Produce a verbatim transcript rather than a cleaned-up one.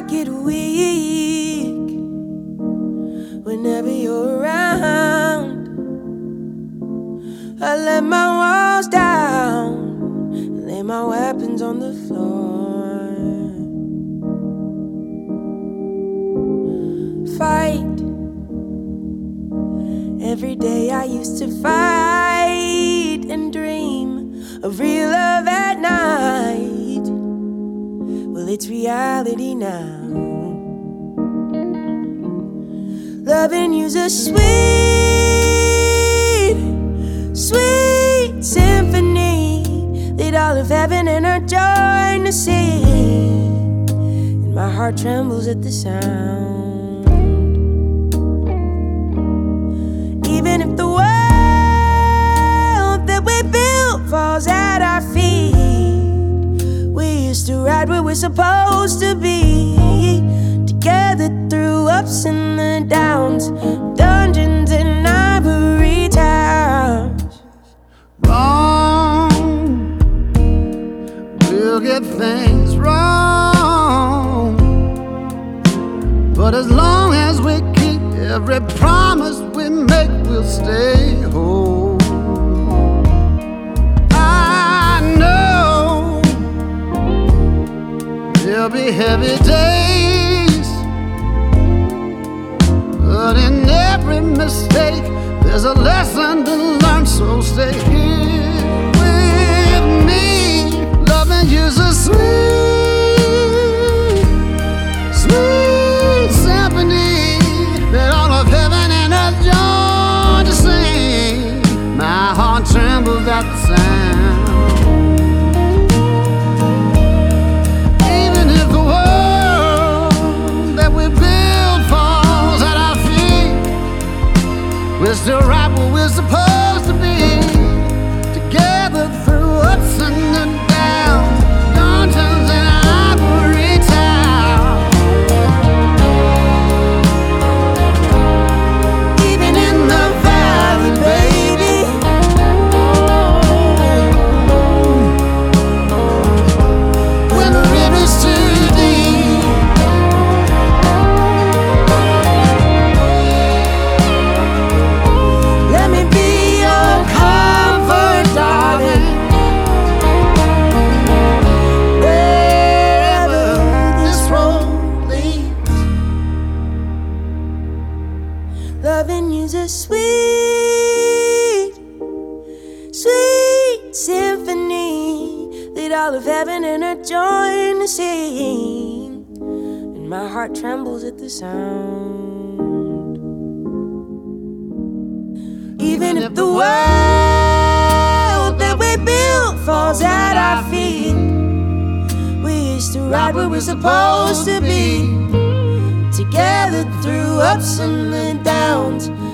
get weak whenever you're around. I let my walls down, lay my weapons on the floor. Fight. Every day I used to fight and dream of real love at night. Well, it's reality now. Loving you's a sweet, sweet symphony that all of heaven and earth join to sing, and my heart trembles at the sound. Even if the world that we built falls at our feet, we used to ride where we're supposed to be, together through ups and the downs, dungeons and ivory towers. Wrong, we'll get things wrong, but as long as we keep every promise we make, we'll stay whole. I know there'll be heavy days, but in every mistake there's a lesson to learn, so stay here with me. Loving you's a sweet, sweet symphony that all of heaven and earth join to sing. My heart trembles at the sound. Even if the world that we build falls at our feet, we're still right where we're supposed to be, together through ups and the downs, dungeons and ivory towers. Even in the valley, baby, when the river's too deep, let me be your comfort, darling. Wherever this road leads, loving you's a sweet, sweet symphony that all of heaven and earth join to sing, and my heart trembles at the sound. Even if the world that we built falls at our feet, we used to ride where we're supposed to be, together through ups and the downs,